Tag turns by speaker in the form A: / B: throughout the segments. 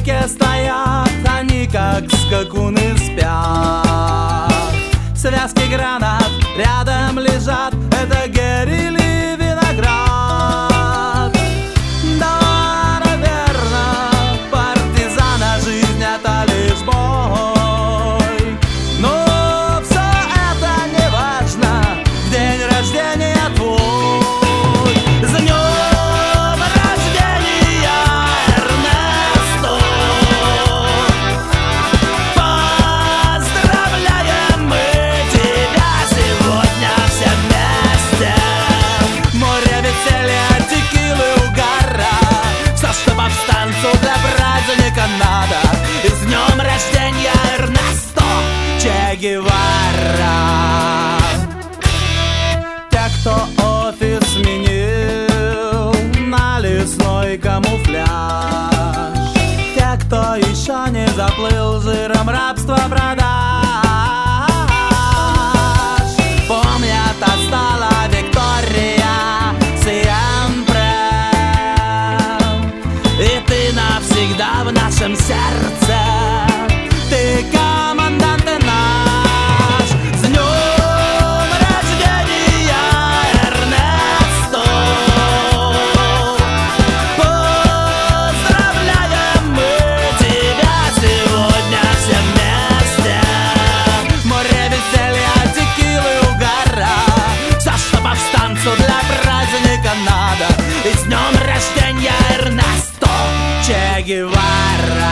A: стойке стоят, они как скакуны спят. Связки гранат рядом лежат, это Гэри или виноград. Да, наверное, партизана жизнь это лишь бой. Но все это не важно, день рождения твой. С днем рождения, Эрнесто! Поздравляем мы тебя сегодня все вместе. Море веселья, текилы, угара, все, что повстанцу для праздника надо. И с днем рождения, Эрнесто Че Гевара! Те, кто офис сменил на лесной камуфляж, те, кто еще не заплыл жиром рабства продаж, помнят, отстала Виктория Сиемпре. И ты навсегда в нашем сердце, ты командант наш. С днем рождения, Эрнесто! Поздравляем мы тебя сегодня все вместе. Море веселья, текилы, угара, все, что повстанцу для праздника надо. И с днем рождения, Эрнесто Че Гевара!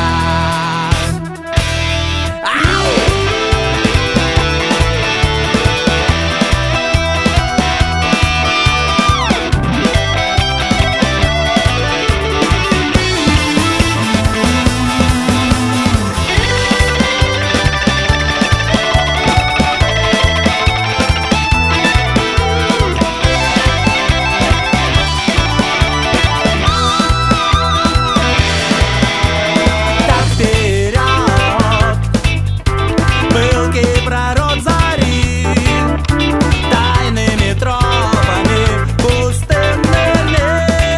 A: Пророк зари, тайными тропами пустынными,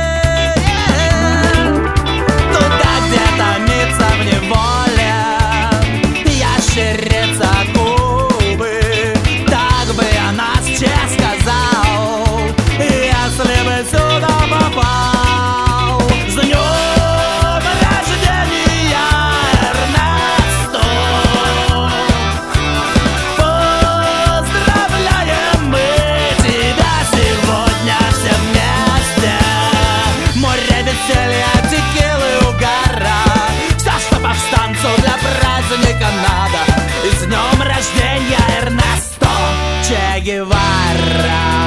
A: туда, где томится в неволе ящерица Кубы. Так бы о нас Че сказал, если бы сюда попал. С днем рождения, Эрнесто! Поздравляем мы тебя сегодня все вместе. Море веселья, текилы, угара, все, что повстанцу для праздника надо. И с днем рождения, Эрнесто Че Гевара!